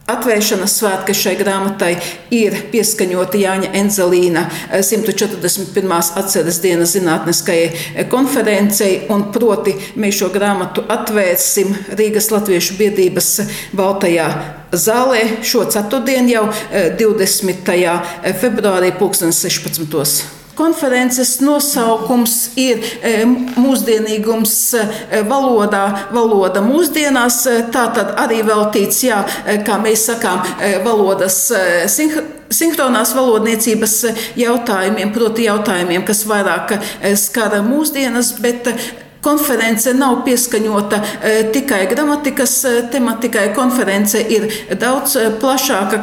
Atvēršanas svētki šai grāmatai ir pieskaņoti Jāņa Enzelīna 141. atceres dienas zinātniskajai konferencei, un proti mēs šo grāmatu atvērsim Rīgas Latviešu biedrības Baltajā zālē šo ceturtdienu jau 20. februārī 16. Konferences nosaukums ir mūsdienīgums valoda mūsdienās. Tā tad arī veltīts, kā mēs sakām, valodas sinhronās valodniecības jautājumiem, proti jautājumiem, kas vairāk skara mūsdienas, bet konference nav pieskaņota tikai gramatikas tematikai. Konference ir daudz plašāka,